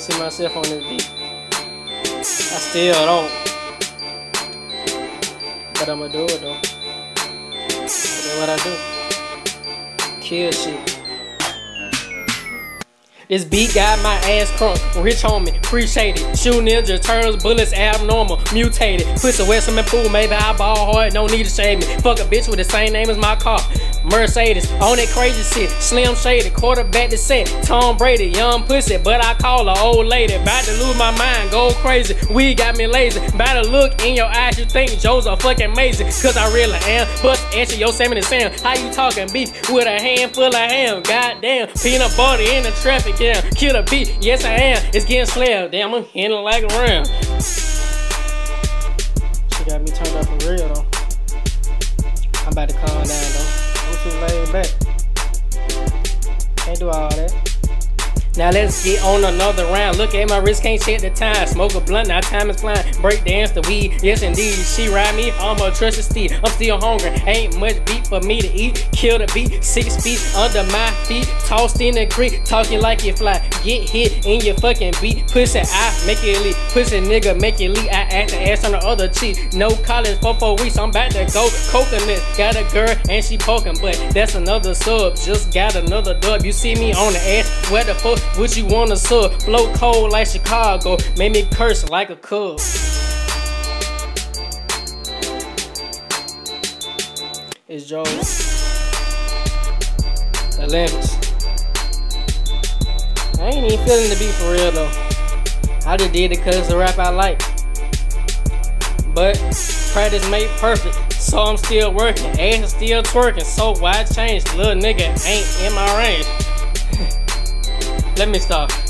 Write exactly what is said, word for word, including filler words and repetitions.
see myself on this beat. I still don't. But I'ma do it though. That's what I do. Kill shit. This beat got my ass crunk, rich homie, appreciate it. Shoe Ninja Turtles, bullets abnormal, mutated. Pussy wet swimming pool, maybe I ball hard, don't need to shave me. Fuck a bitch with the same name as my car. Mercedes, on that crazy shit, Slim Shady, quarterback to set, Tom Brady, young pussy, but I call her old lady. About to lose my mind, go crazy, weed got me lazy. About to look in your eyes, you think Joe's are fucking amazing, cause I really am. Bust answer Yosemite Sam, how you talking beef with a handful of ham? Goddamn, peanut butter in the traffic jam, kill a beat, yes I am, it's getting slammed. Damn, I'm hitting like a ram. She got me turned up for real though. I'm about to calm down though. I'm too laid back. Can't do all that. Now let's get on another round. Look at my wrist, can't check the time. Smoke a blunt, now time is flying. Break dance the weed, yes indeed. She ride me, I'm a trusted steed. I'm still hungry, ain't much beat for me to eat. Kill the beat, six feet under my feet. Tossed in the creek, talking like you fly. Get hit in your fucking beat. Pussy, I make it leak. Pussy nigga, make it leak. I act the ass on the other cheek. No college for four weeks, I'm about to go coconut. Got a girl and she poking, but that's another sub. Just got another dub. You see me on the ass, where the fuck would you wanna sub? Blow cold like Chicago, made me curse like a cub. It's Joe Olympics. I ain't even feeling the beat for real though. I just did it cause it's a rap I like. But practice made perfect, so I'm still working. Ass is still twerking, so why change? Little nigga ain't in my range. Let me stop.